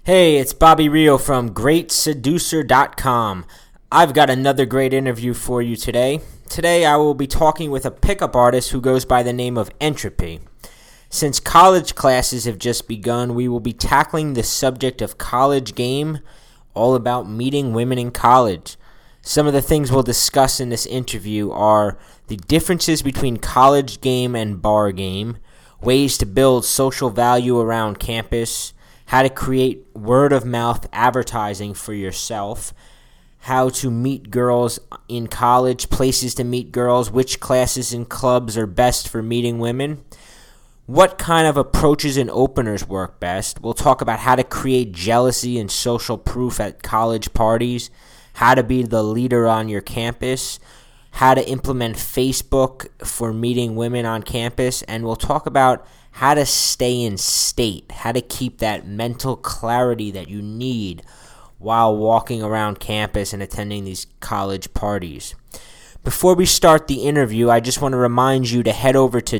Hey, it's Bobby Rio from GreatSeducer.com. I've got another great interview for you today. Today I will be talking with a pickup artist who goes by the name of Entropy. Since college classes have just begun, we will be tackling the subject of college game, all about meeting women in college. Some of the things we'll discuss in this interview are the differences between college game and bar game, ways to build social value around campus, how to create word-of-mouth advertising for yourself, how to meet girls in college, places to meet girls, which classes and clubs are best for meeting women, what kind of approaches and openers work best. We'll talk about how to create jealousy and social proof at college parties, how to be the leader on your campus, how to implement Facebook for meeting women on campus, and we'll talk about how to stay in state, how to keep that mental clarity that you need while walking around campus and attending these college parties. Before we start the interview, I just want to remind you to head over to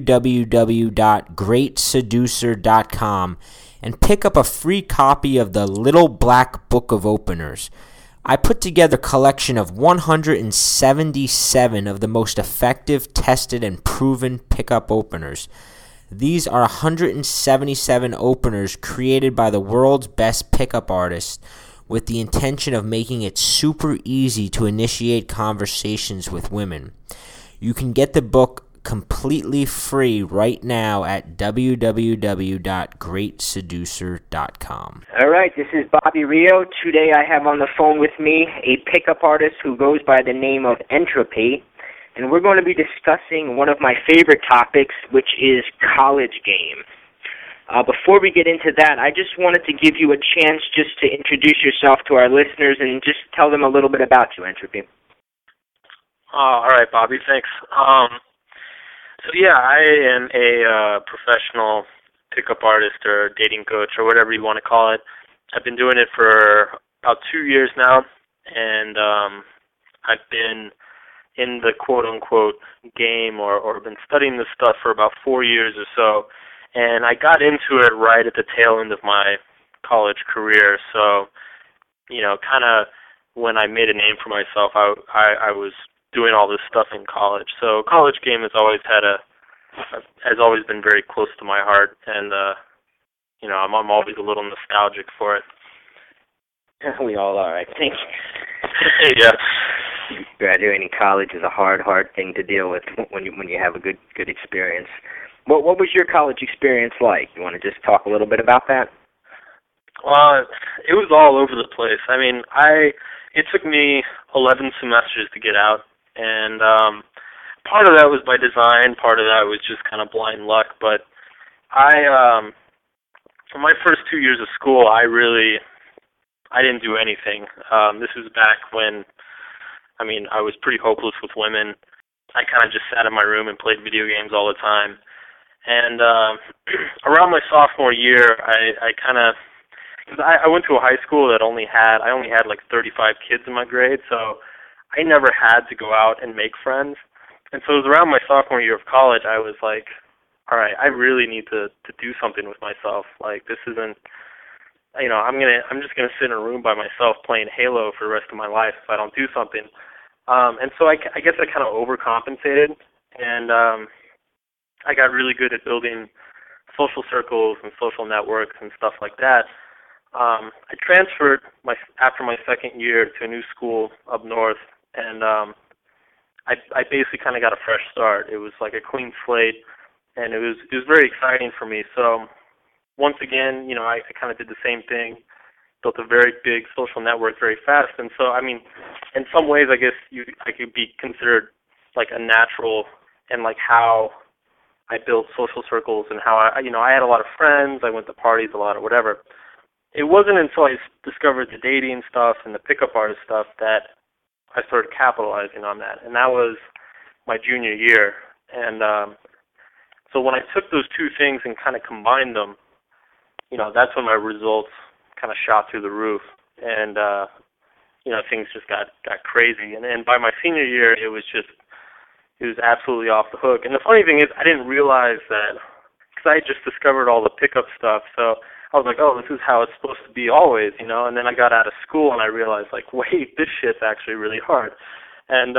www.greatseducer.com and pick up a free copy of the Little Black Book of Openers. I put together a collection of 177 of the most effective, tested, and proven pickup openers. These are 177 openers created by the world's best pickup artists with the intention of making it super easy to initiate conversations with women. You can get the book completely free right now at www.greatseducer.com. All right, this is Bobby Rio. Today I have on the phone with me a pickup artist who goes by the name of Entropy, and we're going to be discussing one of my favorite topics, which is college game. Before we get into that, I just wanted to give you a chance just to introduce yourself to our listeners and just tell them a little bit about you, Entropy. All right, Bobby, thanks. I am a professional pickup artist or dating coach or whatever you want to call it. I've been doing it for about 2 years now, and I've been in the quote-unquote game or been studying this stuff for about 4 years or so, and I got into it right at the tail end of my college career. So, kind of when I made a name for myself, I was doing all this stuff in college. So college game has always been very close to my heart, and I'm always a little nostalgic for it. We all are, I think. Yeah. Graduating college is a hard thing to deal with when you have a good experience. What was your college experience like? You want to just talk a little bit about that? It was all over the place. I mean, it took me 11 semesters to get out, and part of that was by design, part of that was just kind of blind luck. But for my first 2 years of school, I didn't do anything. This was back when, I was pretty hopeless with women. I kind of just sat in my room and played video games all the time. And around my sophomore year, because I went to a high school that I only had like 35 kids in my grade, so I never had to go out and make friends. And so it was around my sophomore year of college, I was like, all right, I really need to do something with myself. Like, this isn't, I'm just gonna sit in a room by myself playing Halo for the rest of my life if I don't do something. And so I guess I kind of overcompensated, and I got really good at building social circles and social networks and stuff like that. I transferred after my second year to a new school up north, and I basically kind of got a fresh start. It was like a clean slate, and it was very exciting for me. So once again, I kind of did the same thing, built a very big social network very fast. And so, in some ways, I guess I could be considered like a natural in like how I built social circles and how I had a lot of friends. I went to parties a lot or whatever. It wasn't until I discovered the dating stuff and the pickup artist stuff that I started capitalizing on that, and that was my junior year. And so when I took those two things and kind of combined them, that's when my results kind of shot through the roof, and things just got crazy. And by my senior year, it was absolutely off the hook. And the funny thing is, I didn't realize that, because I had just discovered all the pickup stuff. So I was like, oh, this is how it's supposed to be always, you know. And then I got out of school and I realized, like, wait, this shit's actually really hard. And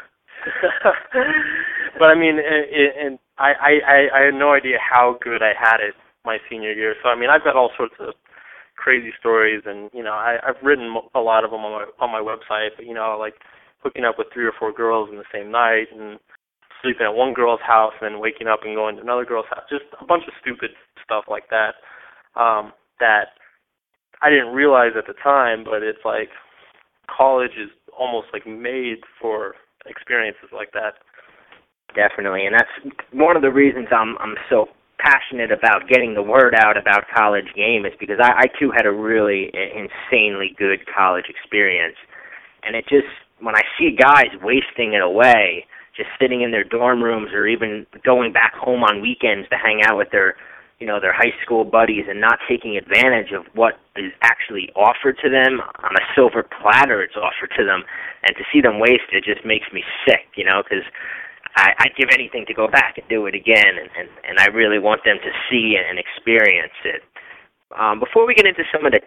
but I mean, and I had no idea how good I had it my senior year. So I mean, I've got all sorts of crazy stories, and you know, I've written a lot of them on my website. But you know, like hooking up with 3 or 4 girls in the same night, and sleeping at one girl's house, and then waking up and going to another girl's house. Just a bunch of stupid stuff like that. That I didn't realize at the time, but it's like college is almost like made for experiences like that. Definitely, and that's one of the reasons I'm so passionate about getting the word out about College Game, is because I too had a really insanely good college experience, and it just, when I see guys wasting it away, just sitting in their dorm rooms or even going back home on weekends to hang out with their, you know, their high school buddies and not taking advantage of what is actually offered to them on a silver platter, it's offered to them, and to see them waste it just makes me sick, you know, because I'd give anything to go back and do it again, and I really want them to see and experience it. Before we get into some of the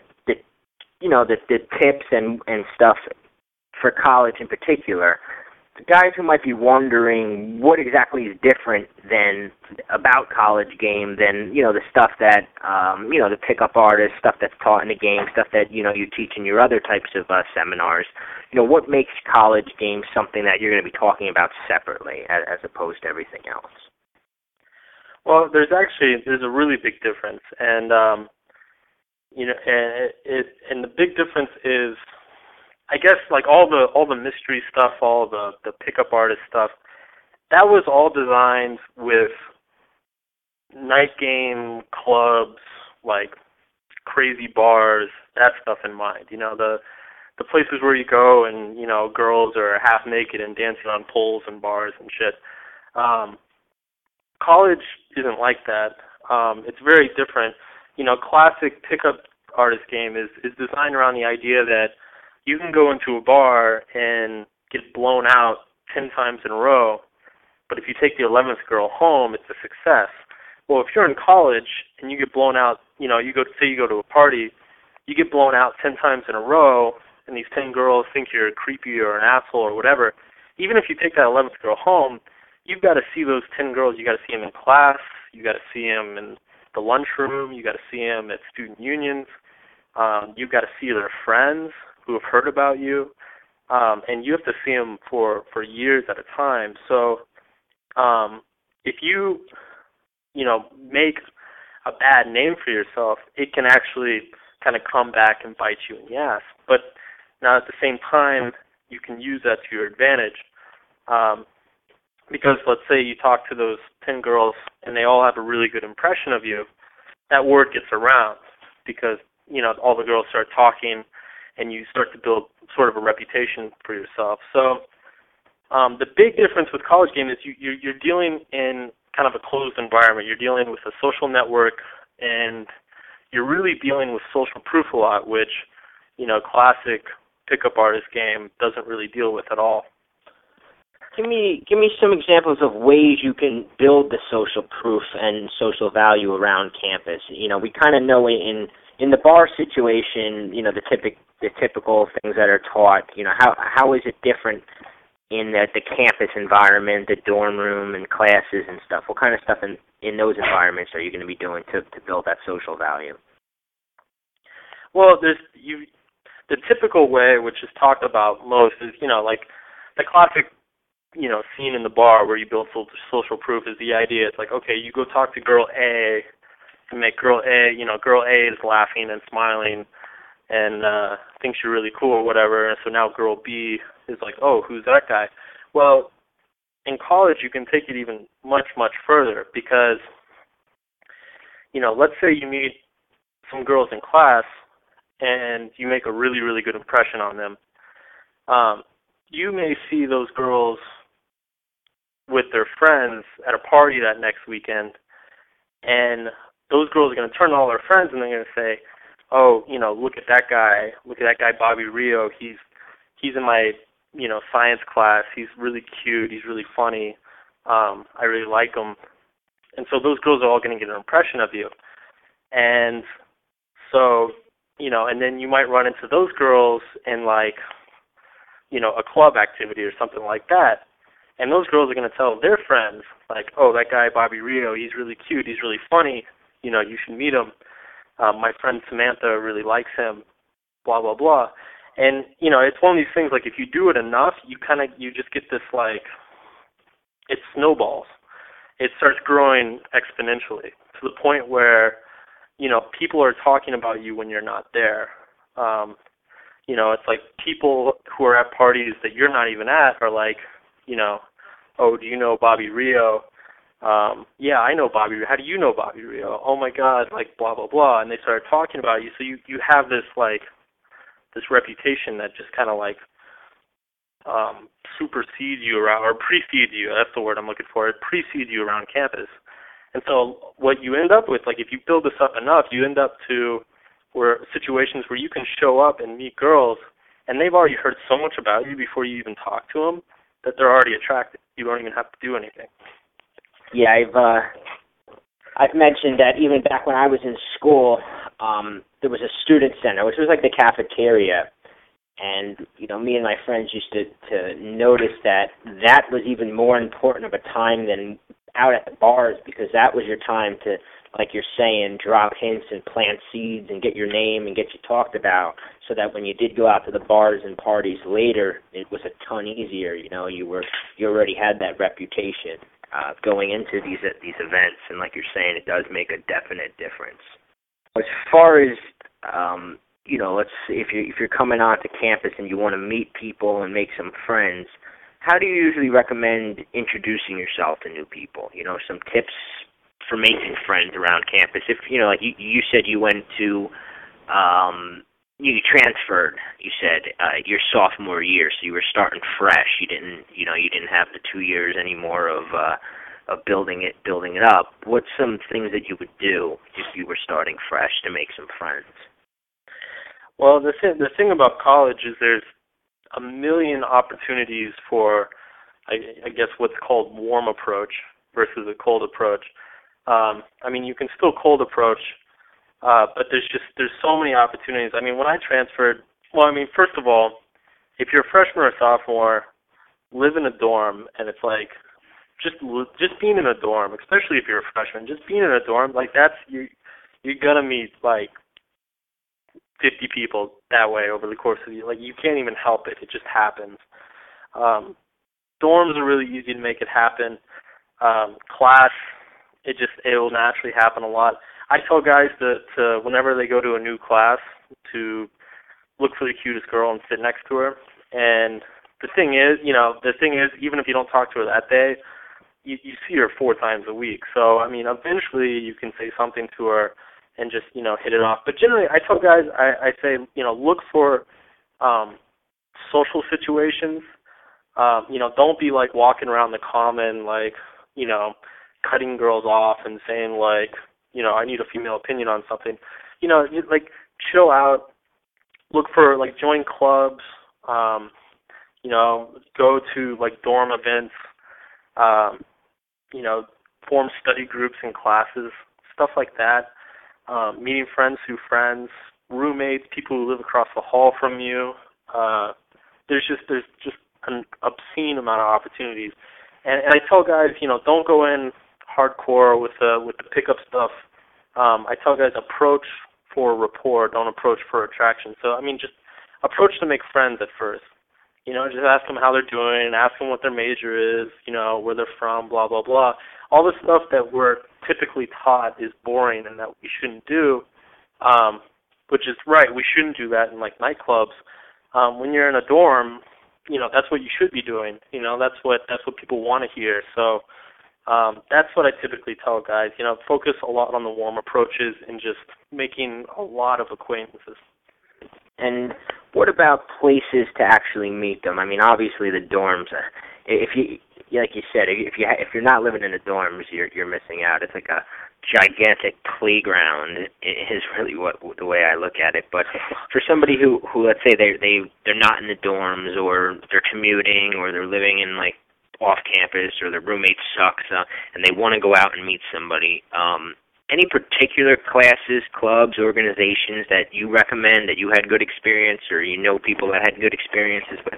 tips and stuff for college in particular, the guys who might be wondering what exactly is different about College Game than, you know, the stuff that, the pickup artists, stuff that's taught in the game, stuff that, you know, you teach in your other types of seminars. You know, what makes College Game something that you're going to be talking about separately as opposed to everything else? Well, there's a really big difference, and and the big difference is, I guess, like all the mystery stuff, all the pickup artist stuff, that was all designed with night game clubs, like crazy bars, that stuff in mind. You know, the places where you go and, you know, girls are half naked and dancing on poles and bars and shit. College isn't like that. It's very different. You know, classic pickup artist game is designed around the idea that you can go into a bar and get blown out 10 times in a row, but if you take the 11th girl home, it's a success. Well, if you're in college and you get blown out, you know, you go to a party, you get blown out 10 times in a row, and these 10 girls think you're creepy or an asshole or whatever. Even if you take that 11th girl home, you've got to see those 10 girls. You got to see them in class. You got to see them in the lunchroom. You got to see them at student unions. You've got to see their friends who have heard about you, and you have to see them for years at a time. So if you make a bad name for yourself, it can actually kind of come back and bite you in the ass. But now at the same time, you can use that to your advantage. Because let's say you talk to those 10 girls and they all have a really good impression of you, that word gets around because, you know, all the girls start talking and you start to build sort of a reputation for yourself. So the big difference with College Game is you're dealing in kind of a closed environment. You're dealing with a social network, and you're really dealing with social proof a lot, which, you know, classic pickup artist game doesn't really deal with at all. Give me some examples of ways you can build the social proof and social value around campus. You know, we kind of know in the bar situation, you know, the typical things that are taught. You know, how is it different in the campus environment, the dorm room and classes and stuff? What kind of stuff in those environments are you going to be doing to build that social value? Well, the typical way, which is talked about most, is, you know, like the classic, you know, scene in the bar where you build social proof is the idea. It's like, okay, you go talk to girl A and make girl A, you know, girl A is laughing and smiling and thinks you're really cool or whatever. And so now girl B is like, oh, who's that guy? Well, in college you can take it even much, much further because, you know, let's say you meet some girls in class and you make a really, really good impression on them. You may see those girls with their friends at a party that next weekend, and those girls are going to turn to all their friends and they're going to say, oh, you know, look at that guy Bobby Rio, he's in my, you know, science class, he's really cute, he's really funny, I really like him. And so those girls are all going to get an impression of you. And So, and then you might run into those girls in like, a club activity or something like that. And those girls are going to tell their friends, like, oh, that guy Bobby Rio, he's really cute, he's really funny, you should meet him. My friend Samantha really likes him, blah, blah, blah. And, it's one of these things, like, if you do it enough, you just get this, like, it snowballs. It starts growing exponentially to the point where, people are talking about you when you're not there. It's like people who are at parties that you're not even at are like, oh, do you know Bobby Rio? Yeah, I know Bobby Rio. How do you know Bobby Rio? Oh, my God, like, blah, blah, blah. And they start talking about you. So you have this, like, this reputation that just kind of, like, supersedes you around, or precedes you. That's the word I'm looking for. It precedes you around campus. And so what you end up with, like, if you build this up enough, you end up to situations where you can show up and meet girls, and they've already heard so much about you before you even talk to them that they're already attracted. You don't even have to do anything. Yeah, I've mentioned that even back when I was in school, there was a student center, which was like the cafeteria, and me and my friends used to notice that was even more important of a time than out at the bars, because that was your time to, like you're saying, drop hints and plant seeds and get your name and get you talked about, so that when you did go out to the bars and parties later, it was a ton easier. You already had that reputation going into these events, and like you're saying, it does make a definite difference. As far as let's say if you're coming onto campus and you want to meet people and make some friends, how do you usually recommend introducing yourself to new people? Some tips for making friends around campus. If like you said, you went to you transferred. You said your sophomore year, so you were starting fresh. You didn't have the 2 years anymore of building it up. What's some things that you would do if you were starting fresh to make some friends? Well, the thing about college is there's a million opportunities for, I guess, what's called warm approach versus a cold approach. You can still cold approach, but there's so many opportunities. When I transferred, first of all, if you're a freshman or a sophomore, live in a dorm, and it's like just being in a dorm, especially if you're a freshman, just being in a dorm, like that's you're gonna meet like 50 people that way over the course of the year. Like, you can't even help it. It just happens. Dorms are really easy to make it happen. Class, it will naturally happen a lot. I tell guys to whenever they go to a new class, to look for the cutest girl and sit next to her. And the thing is, even if you don't talk to her that day, you see her 4 times a week. So, eventually you can say something to her and just, hit it off. But generally, I tell guys, I say, look for social situations. Don't be, like, walking around the common, like, cutting girls off and saying, like, I need a female opinion on something. Like, chill out. Look for, like, join clubs. Go to, like, dorm events. Form study groups and classes, stuff like that. Meeting friends through friends, roommates, people who live across the hall from you. There's just an obscene amount of opportunities. And I tell guys, don't go in hardcore with the pickup stuff. I tell guys, approach for rapport, don't approach for attraction. So, just approach to make friends at first. Just ask them how they're doing, ask them what their major is, where they're from, blah, blah, blah. All the stuff that we're typically taught is boring and that we shouldn't do, which is right. We shouldn't do that in, like, nightclubs. When you're in a dorm, that's what you should be doing. That's what people want to hear. So that's what I typically tell guys. Focus a lot on the warm approaches and just making a lot of acquaintances. And what about places to actually meet them? Obviously the dorms. If you, like you said, if you're not living in the dorms, you're missing out. It's like a gigantic playground. Is really the way I look at it. But for somebody who let's say they're not in the dorms, or they're commuting, or they're living in, like, off campus, or their roommate sucks, and they want to go out and meet somebody. any particular classes, clubs, organizations that you recommend that you had good experience or you know people that had good experiences with?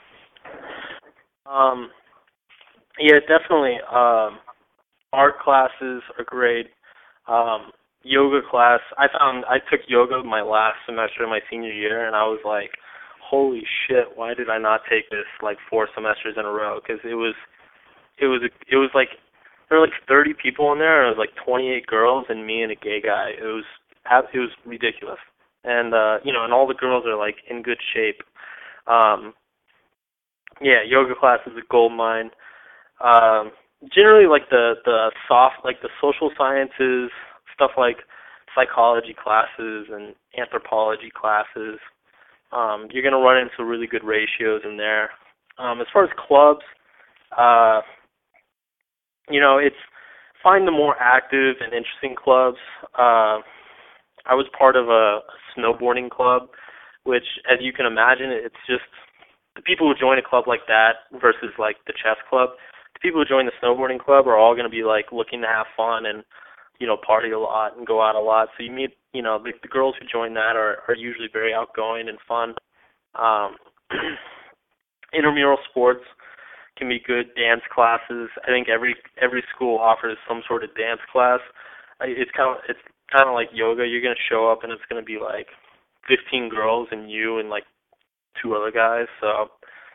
Yeah, definitely. Art classes are great. Yoga class. I took yoga my last semester of my senior year, and I was like, holy shit, why did I not take this like 4 semesters in a row? Because it was like there were like 30 people in there, and it was like 28 girls and me and a gay guy. It was ridiculous, and and all the girls are like in good shape. Yeah, yoga class is a gold mine. Generally, like the soft, like the social sciences, stuff like psychology classes and anthropology classes. You're going to run into really good ratios in there. As far as clubs, it's find the more active and interesting clubs. I was part of a snowboarding club, which, as you can imagine, it's just the people who join a club like that versus like the chess club. The people who join the snowboarding club are all going to be like looking to have fun and party a lot and go out a lot. So you meet, the girls who join that are usually very outgoing and fun. Intramural sports can be good. Dance classes. I think every school offers some sort of dance class. It's kind of like yoga. You're going to show up and it's going to be like 15 girls and you and like 2 other guys. So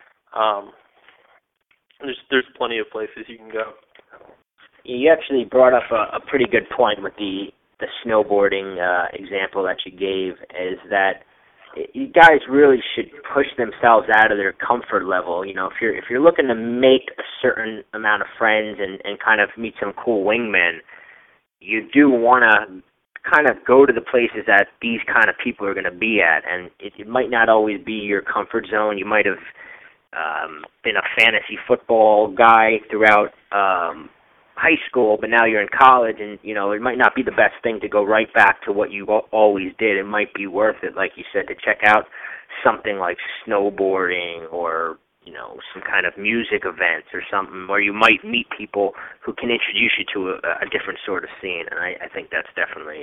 there's plenty of places you can go. You actually brought up a pretty good point with the snowboarding example that you gave, is that you guys really should push themselves out of their comfort level. If you're looking to make a certain amount of friends and kind of meet some cool wingmen, you do want to kind of go to the places that these kind of people are going to be at, and it might not always be your comfort zone. You might have been a fantasy football guy throughout high school, but now you're in college, and it might not be the best thing to go right back to what you always did. It might be worth it, like you said, to check out something like snowboarding or some kind of music events or something where you might meet people who can introduce you to a different sort of scene. And I think that's definitely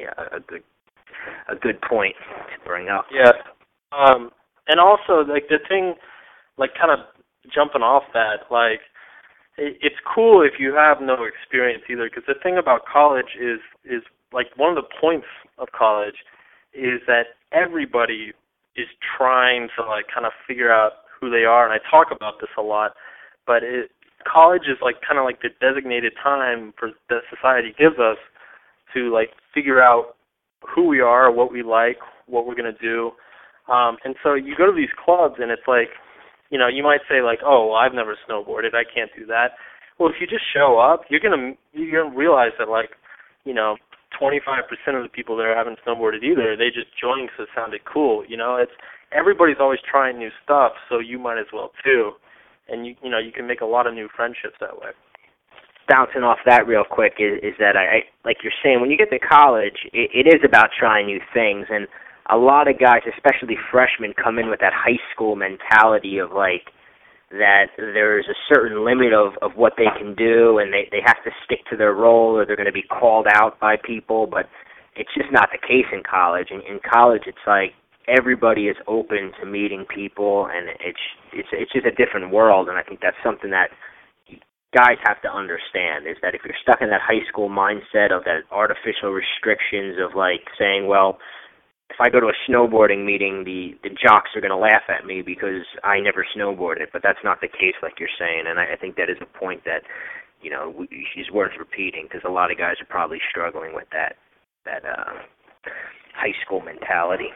a good point to bring up. Yeah, and also like the thing, like kind of jumping off that, like. It's cool if you have no experience either, because the thing about college is like one of the points of college is that everybody is trying to like kind of figure out who they are, and I talk about this a lot, but college is like kind of like the designated time for that society gives us to like figure out who we are, what we like, what we're going to do, and so you go to these clubs and it's like, you might say like, oh, well, I've never snowboarded, I can't do that. Well, if you just show up, you're gonna realize that like, 25% of the people there haven't snowboarded either. They just joined because it sounded cool. It's everybody's always trying new stuff, so you might as well too. And you can make a lot of new friendships that way. Bouncing off that real quick is that I like you're saying, when you get to college, it is about trying new things, and a lot of guys, especially freshmen, come in with that high school mentality of like that there's a certain limit of what they can do, and they have to stick to their role or they're going to be called out by people. But it's just not the case in college. In college, it's like everybody is open to meeting people, and it's just a different world. And I think that's something that guys have to understand, is that if you're stuck in that high school mindset of that artificial restrictions of like saying, well, if I go to a snowboarding meeting, the jocks are going to laugh at me because I never snowboarded. But that's not the case, like you're saying, and I think that is a point that is worth repeating, because a lot of guys are probably struggling with that high school mentality.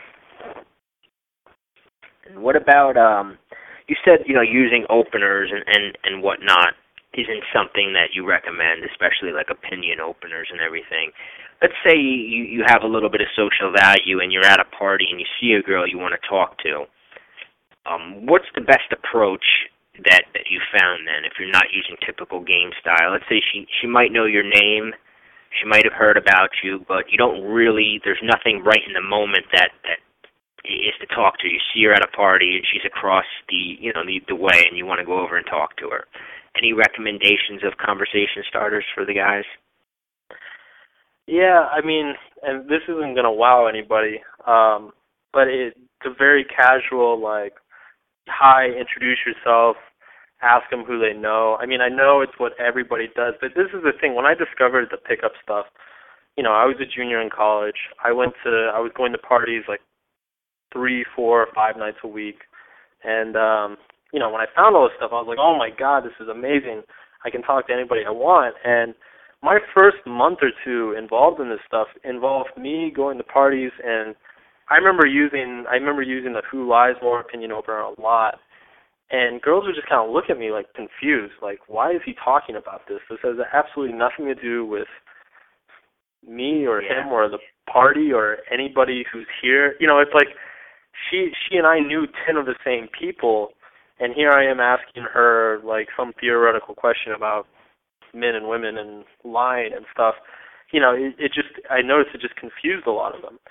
And what about you said using openers and whatnot isn't something that you recommend, especially like opinion openers and everything. Let's say you have a little bit of social value and you're at a party and you see a girl you want to talk to. What's the best approach that you found then, if you're not using typical game style? Let's say she might know your name, she might have heard about you, but you don't really, there's nothing right in the moment that is to talk to her. You see her at a party and she's across the way and you want to go over and talk to her. Any recommendations of conversation starters for the guys? Yeah, I mean, and this isn't gonna wow anybody, but it's a very casual, like, hi, introduce yourself, ask them who they know. I mean, I know it's what everybody does, but this is the thing. When I discovered the pickup stuff, I was a junior in college. I was going to parties like 3, 4, 5 nights a week, and when I found all this stuff, I was like, oh my God, this is amazing. I can talk to anybody I want, and my first month or two involved in this stuff involved me going to parties, and I remember using the Who Lies More opinion opener a lot, and girls would just kind of look at me like confused, like, why is he talking about this? This has absolutely nothing to do with me or him or the party or anybody who's here. It's like she and I knew 10 of the same people, and here I am asking her like some theoretical question about men and women and lying and stuff. I noticed it just confused a lot of them.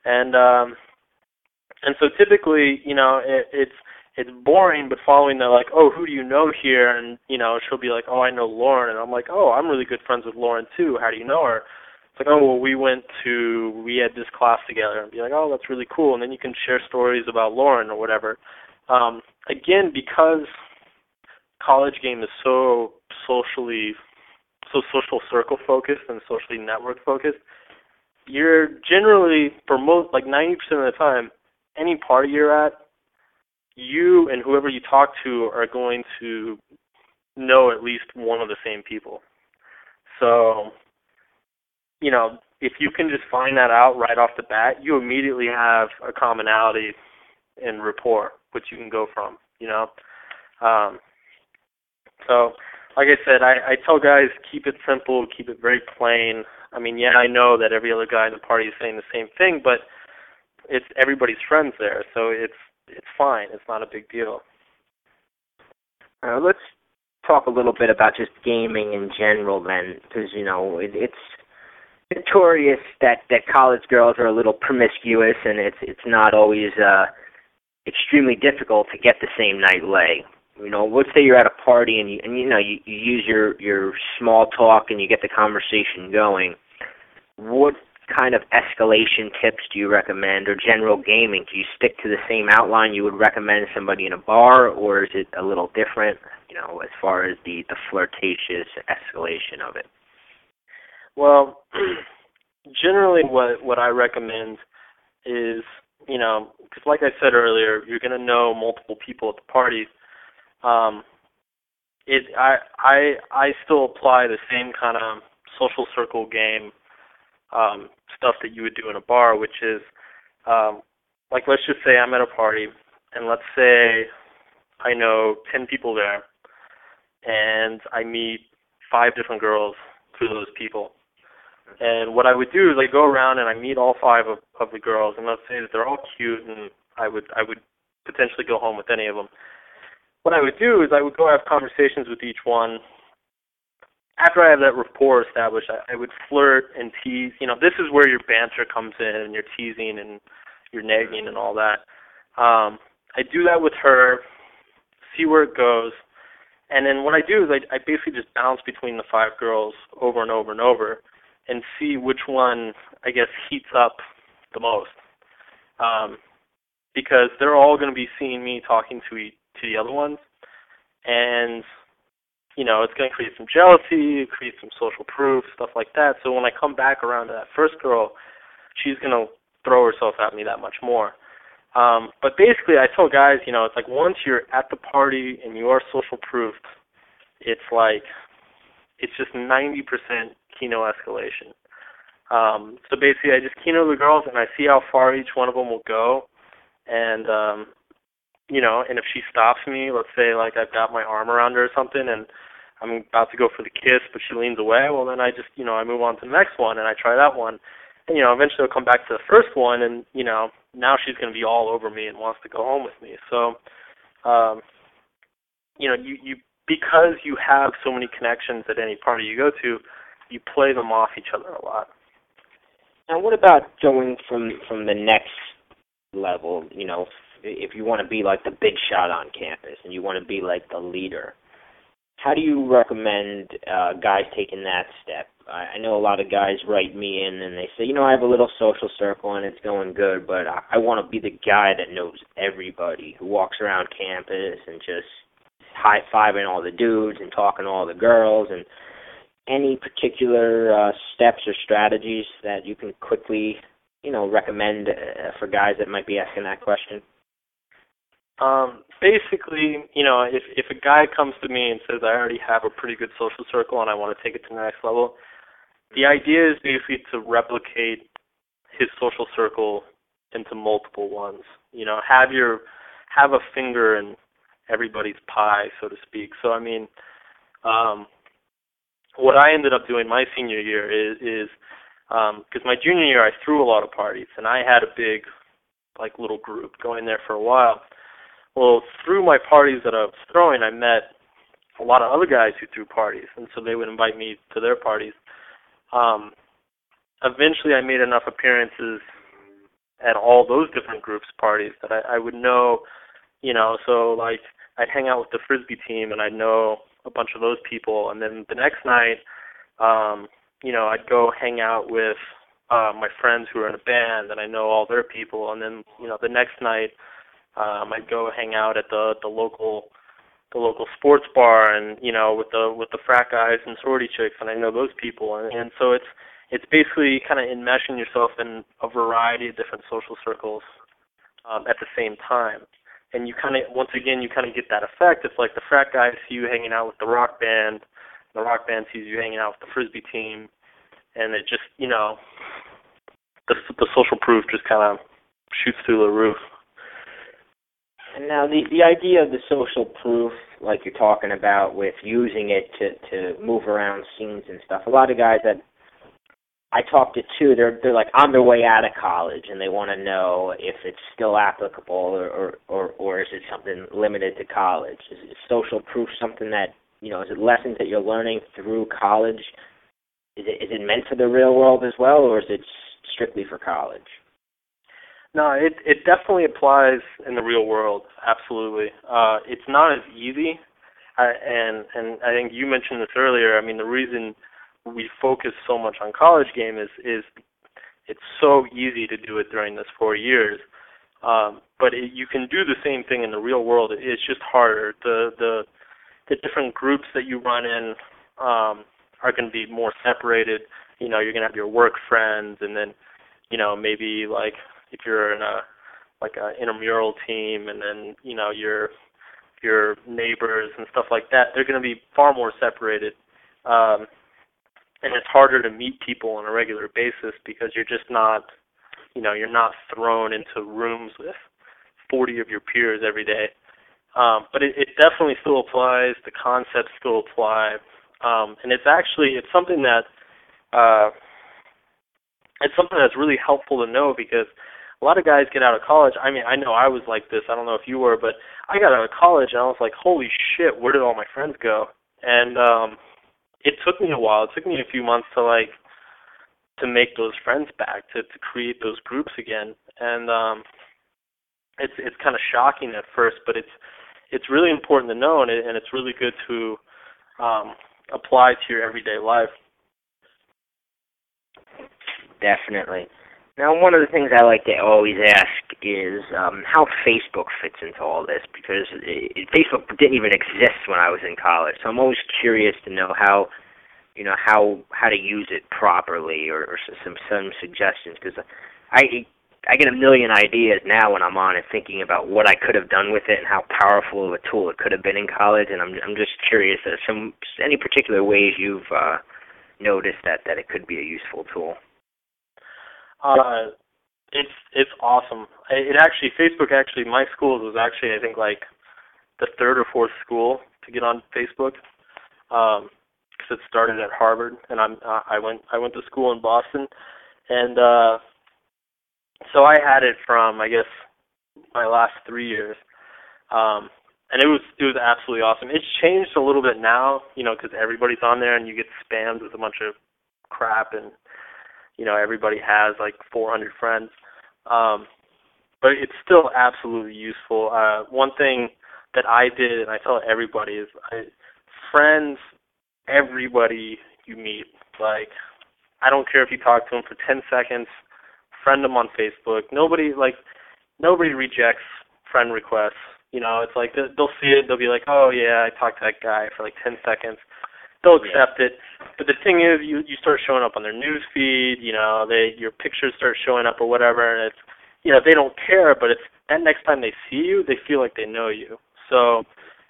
And so typically, it's boring, but following the like, oh, who do you know here? And, she'll be like, oh, I know Lauren. And I'm like, oh, I'm really good friends with Lauren too. How do you know her? It's like, oh, well, we had this class together. And be like, oh, that's really cool. And then you can share stories about Lauren or whatever. Again, because college game is so social circle focused and socially network focused, you're generally, for most, like 90% of the time, any party you're at, you and whoever you talk to are going to know at least one of the same people. So, if you can just find that out right off the bat, you immediately have a commonality and rapport, which you can go from, So, like I said, I tell guys, keep it simple, keep it very plain. I mean, yeah, I know that every other guy in the party is saying the same thing, but it's everybody's friends there, so it's fine. It's not a big deal. Let's talk a little bit about just gaming in general then, because, it's notorious that college girls are a little promiscuous, and it's not always extremely difficult to get the same night lay. Let's say you're at a party and you use your small talk and you get the conversation going. What kind of escalation tips do you recommend, or general gaming? Do you stick to the same outline you would recommend somebody in a bar, or is it a little different, as far as the flirtatious escalation of it? Well, generally what I recommend is, because like I said earlier, you're going to know multiple people at the party. I still apply the same kind of social circle game stuff that you would do in a bar, which is like, let's just say I'm at a party, and let's say I know 10 people there, and I meet 5 different girls through those people. And what I would do is I go around and I meet all 5 of the girls, and let's say that they're all cute, and I would potentially go home with any of them. What I would do is I would go have conversations with each one. After I have that rapport established, I would flirt and tease. This is where your banter comes in, and you're teasing and you're nagging and all that. I do that with her, see where it goes, and then what I do is I basically just bounce between the 5 girls over and over and over and see which one, I guess, heats up the most. Because they're all going to be seeing me talking to the other ones, and it's going to create some jealousy, create some social proof, stuff like that. So when I come back around to that first girl, she's going to throw herself at me that much more. But basically, I tell guys, it's like once you're at the party and you are social proofed, it's just 90% Kino escalation. So basically, I just Kino the girls, and I see how far each one of them will go, and and if she stops me, let's say like I've got my arm around her or something, and I'm about to go for the kiss, but she leans away, well then I just, I move on to the next one, and I try that one. And, eventually I'll come back to the first one, and, now she's going to be all over me and wants to go home with me. So, you because you have so many connections at any party you go to, you play them off each other a lot. Now, what about going from the next level, if you want to be like the big shot on campus and you want to be like the leader? how do you recommend guys taking that step? I know a lot of guys write me in and they say, I have a little social circle and it's going good, but I want to be the guy that knows everybody, who walks around campus and just high-fiving all the dudes and talking to all the girls. And any particular steps or strategies that you can quickly, recommend for guys that might be asking that question? Basically, if a guy comes to me and says, I already have a pretty good social circle and I want to take it to the next level, the idea is basically to replicate his social circle into multiple ones. Have a finger in everybody's pie, so to speak. So, what I ended up doing my senior year is because my junior year I threw a lot of parties, and I had a big, little group going there for a while. Well, through my parties that I was throwing, I met a lot of other guys who threw parties, and so they would invite me to their parties. Eventually, I made enough appearances at all those different groups' parties that I would know, so I'd hang out with the Frisbee team, and I'd know a bunch of those people, and then the next night, I'd go hang out with my friends who are in a band, and I know all their people, and then, the next night, I'd go hang out at the local sports bar, and with the frat guys and sorority chicks, and I know those people, and so it's basically kind of enmeshing yourself in a variety of different social circles at the same time, and you kind of get that effect. It's like the frat guys see you hanging out with the rock band, and the rock band sees you hanging out with the Frisbee team, and it just the social proof just kind of shoots through the roof. And now the idea of the social proof, like you're talking about, with using it to move around scenes and stuff, a lot of guys that I talk to too, they're like on their way out of college and they want to know if it's still applicable or is it something limited to college? Is social proof something that, is it lessons that you're learning through college? Is it meant for the real world as well, or is it strictly for college? No, it definitely applies in the real world, absolutely. It's not as easy, and I think you mentioned this earlier. The reason we focus so much on college game is it's so easy to do it during this 4 years, but you can do the same thing in the real world. It's just harder. The different groups that you run in are going to be more separated. You're going to have your work friends, and then maybe if you're in a intramural team, and then your neighbors and stuff like that, they're going to be far more separated, and it's harder to meet people on a regular basis because you're just not you're not thrown into rooms with 40 of your peers every day. But it definitely still applies. The concepts still apply, and it's something that it's something that's really helpful to know, because a lot of guys get out of college. I know I was like this. I don't know if you were, but I got out of college and I was like, holy shit, where did all my friends go? And it took me a while. It took me a few months to make those friends back, to create those groups again. And it's kind of shocking at first, but it's really important to know, and it's really good to apply to your everyday life. Definitely. Now, one of the things I like to always ask is how Facebook fits into all this, because Facebook didn't even exist when I was in college. So I'm always curious to know how to use it properly, or some suggestions, because I get a million ideas now when I'm on it, thinking about what I could have done with it and how powerful of a tool it could have been in college. And I'm just curious, any particular ways you've noticed that it could be a useful tool. It's awesome. Facebook my school was actually, I think, the third or fourth school to get on Facebook, because it started at Harvard, and I went to school in Boston, and so I had it from, I guess, my last 3 years, and it was absolutely awesome. It's changed a little bit now, because everybody's on there and you get spammed with a bunch of crap, and everybody has 400 friends. But it's still absolutely useful. One thing that I did, and I tell everybody, is friends everybody you meet. Like, I don't care if you talk to them for 10 seconds, friend them on Facebook. Nobody rejects friend requests. It's like they'll see it, they'll be like, oh yeah, I talked to that guy for like 10 seconds. They'll accept it. But the thing is, you start showing up on their news feed, your pictures start showing up or whatever, and it's, they don't care, but it's that next time they see you, they feel like they know you. So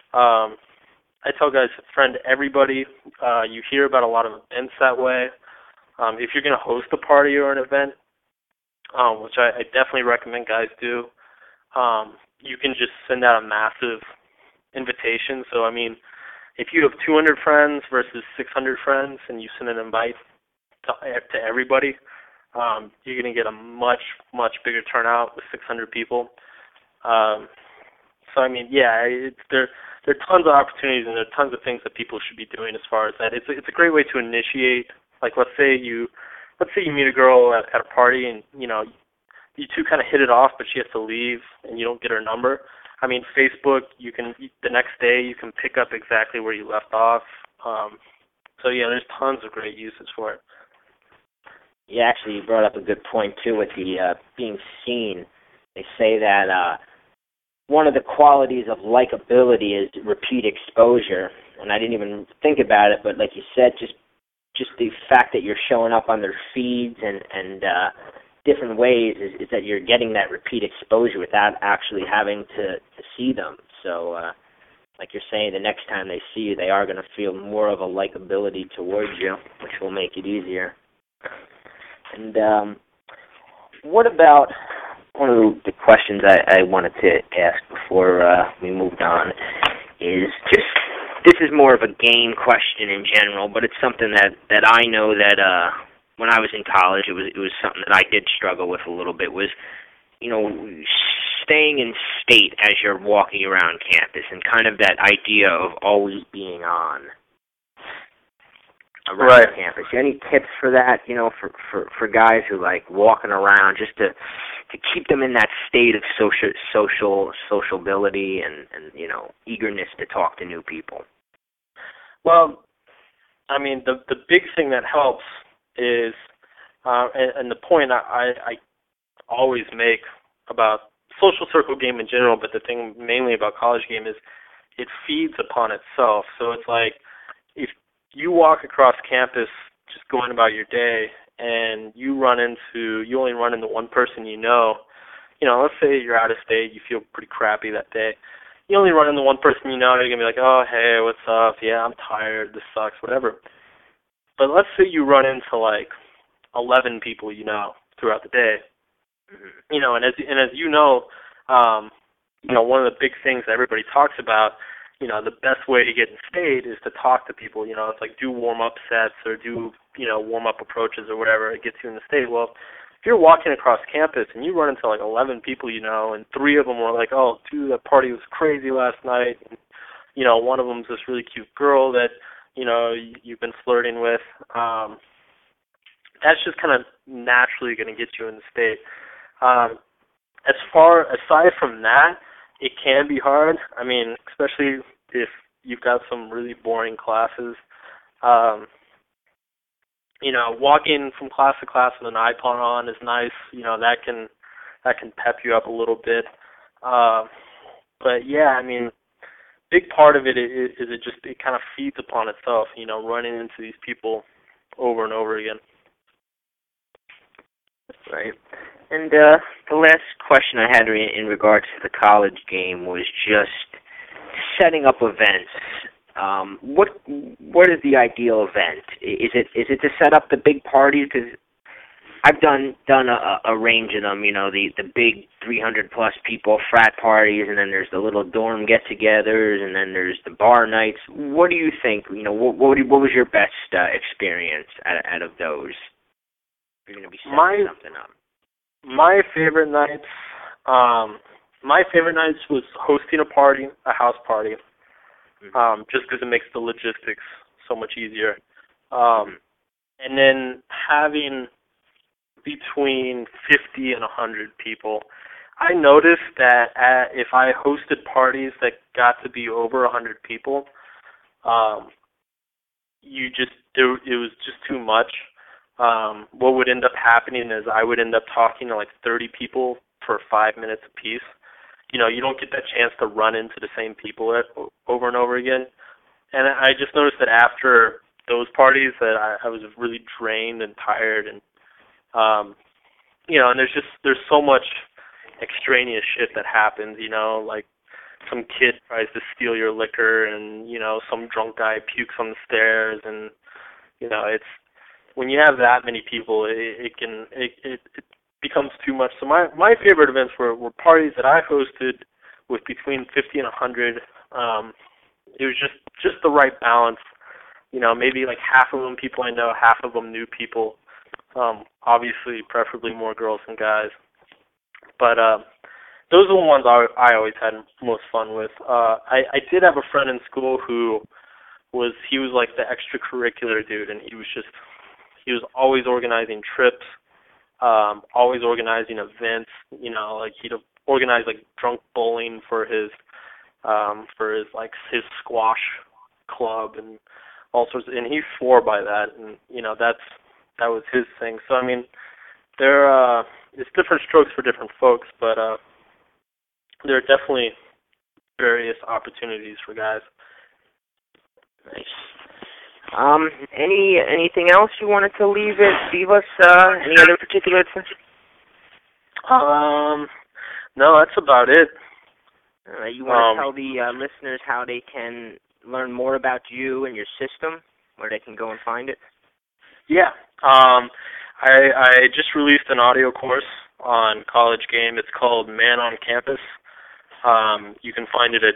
I tell guys to friend everybody. You hear about a lot of events that way. If you're going to host a party or an event, which I definitely recommend guys do, you can just send out a massive invitation. So, I mean, if you have 200 friends versus 600 friends and you send an invite to everybody, you're going to get a much, much bigger turnout with 600 people. So, I mean, yeah, there are tons of opportunities and there are tons of things that people should be doing as far as that. It's a great way to initiate. Like, let's say you meet a girl at a party and, you two kind of hit it off, but she has to leave and you don't get her number. I mean, Facebook, the next day you can pick up exactly where you left off. So, yeah, there's tons of great uses for it. Yeah, actually, you brought up a good point, too, with the being seen. They say that one of the qualities of likability is repeat exposure. And I didn't even think about it, but like you said, just the fact that you're showing up on their feeds and different ways is that you're getting that repeat exposure without actually having to see them. So, like you're saying, the next time they see you, they are going to feel more of a likability towards you, which will make it easier. And what about one of the questions I wanted to ask before we moved on is just, this is more of a game question in general, but it's something that I know that when I was in college, it was something that I did struggle with a little bit, was, staying in state as you're walking around campus and kind of that idea of always being on around campus. Any tips for that, for guys who like walking around just to keep them in that state of sociability and eagerness to talk to new people? Well, I mean, the big thing that helps is, and the point I always make about social circle game in general, but the thing mainly about college game is it feeds upon itself. So it's like, if you walk across campus just going about your day and you only run into one person let's say you're out of state, you feel pretty crappy that day. You only run into one person you're going to be like, oh, hey, what's up? Yeah, I'm tired. This sucks, whatever. But let's say you run into like 11 people throughout the day. And as you know, one of the big things that everybody talks about, the best way to get in state is to talk to people. It's like do warm-up sets or do, warm-up approaches or whatever. It gets you in the state. Well, if you're walking across campus and you run into like 11 people, and 3 of them were like, oh, dude, that party was crazy last night. And, one of them's this really cute girl that, you've been flirting with. That's just kind of naturally going to get you in the state. Aside from that, it can be hard. I mean, especially if you've got some really boring classes. Walking from class to class with an iPod on is nice. That can pep you up a little bit. But yeah, I mean, big part of it is it kind of feeds upon itself. Running into these people over and over again. Right. And the last question I had in regards to the college game was just setting up events. What is the ideal event? Is it to set up the big parties? Because I've done a range of them. The big 300+ people frat parties, and then there's the little dorm get-togethers, and then there's the bar nights. What do you think? What was your best experience out of those? You're going to be setting something up. My favorite nights was hosting a party, a house party, just because it makes the logistics so much easier. And then having between 50 and 100 people. I noticed that if I hosted parties that got to be over 100 people, it was just too much. What would end up happening is I would end up talking to like 30 people for 5 minutes apiece. You know, you don't get that chance to run into the same people over and over again. And I just noticed that after those parties that I was really drained and tired, and you know, and there's so much extraneous shit that happens, you know, like some kid tries to steal your liquor, and you know, some drunk guy pukes on the stairs, and you know, it's when you have that many people, it becomes too much. So my favorite events were parties that I hosted with between 50 and 100. It was just the right balance. You know, maybe like half of them people I know, half of them new people. Obviously, preferably more girls than guys. But those are the ones I always had most fun with. I did have a friend in school who was like the extracurricular dude, and he was always organizing trips, always organizing events. You know, like he'd organize like drunk bowling for his squash club and all sorts of, and he swore by that, and you know that was his thing. So I mean, it's different strokes for different folks, but there are definitely various opportunities for guys. Nice. Anything else you wanted to leave us? Any other particular things? No, that's about it. You want to tell the listeners how they can learn more about you and your system, where they can go and find it? Yeah. I just released an audio course on College Game. It's called Man on Campus. You can find it at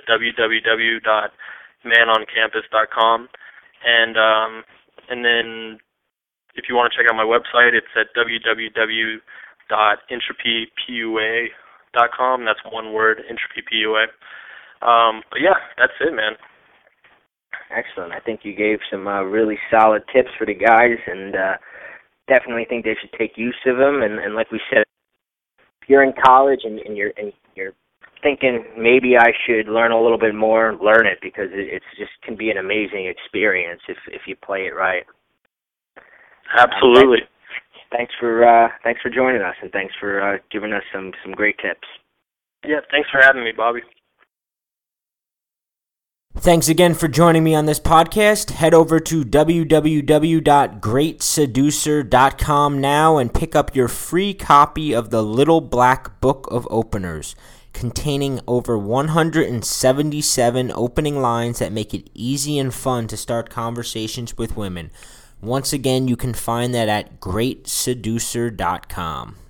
www.manoncampus.com. And then if you want to check out my website, it's at www.entropypua.com. That's one word, entropypua. But yeah, that's it, man. Excellent. I think you gave some really solid tips for the guys, and definitely think they should take use of them. And like we said, if you're in college and you're thinking maybe I should learn a little bit more, learn it, because it's just can be an amazing experience if you play it right. Absolutely. Thanks for joining us, and thanks for giving us some great tips. Yeah, thanks for having me, Bobby. Thanks again for joining me on this podcast. Head over to www.greatseducer.com now and pick up your free copy of the Little Black Book of Openers, containing over 177 opening lines that make it easy and fun to start conversations with women. Once again, you can find that at greatseducer.com.